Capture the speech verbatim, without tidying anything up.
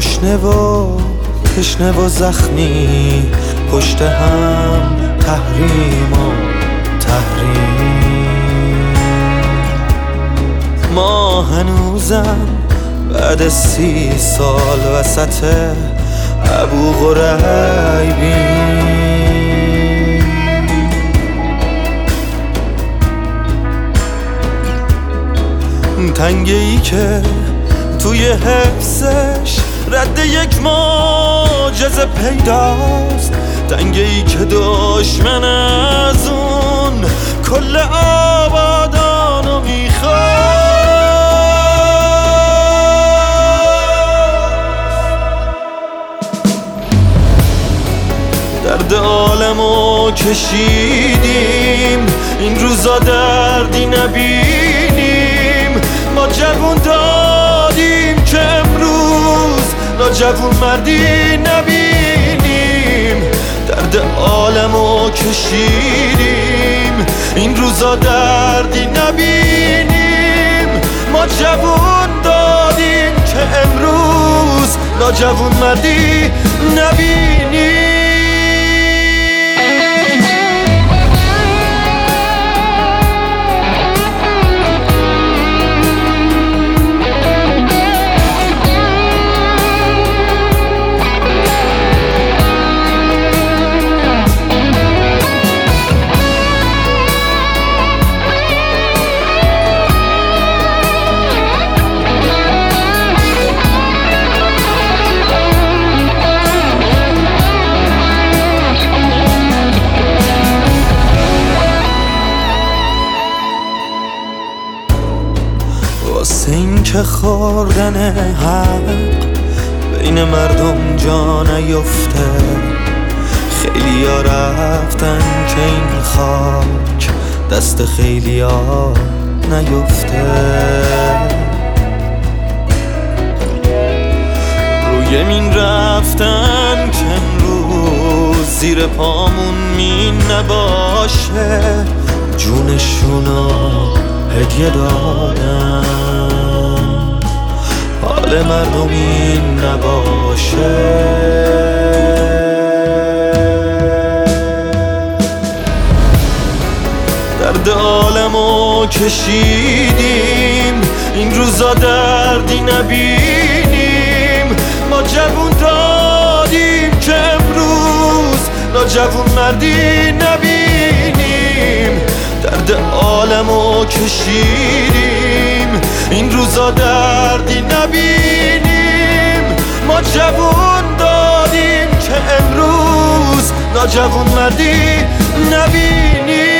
گشنه و تشنه و زخمی، پشت هم تحریم و تحریم. ما هنوزم بعد سی سال وسط ابو غریبیم. تنگه ای که توی حفظش رد یک معجزه پیداست، تنگه ای که دشمن از اون کل آبادانو میخواد. درد عالمو کشیدیم، این روزا دردی نبینیم. ما جوون دادیم که امروز ناجوون مردی نبینیم. درد عالمو کشیدیم، این روزا دردی نبینیم. ما جوون دادیم که امروز ناجوون مردی نبینیم. واسه این که خوردن حق بین مردم جا نیفته، خیلی ها رفتن که این خاک دست خیلی ها نیفته. روی مین رفتن که امروز زیر پامون مین نباشه، جونشونو هدیه دادن، حال مردم این نباشه. درد عالمو کشیدیم، این روزا دردی نبینیم. ما جوون دادیم که امروز ناجوون مردی نبینیم. درد عالمو کشیدیم، این روزا دردی نبینیم. ما جوون دادیم که امروز ناجوون مردی نبینیم.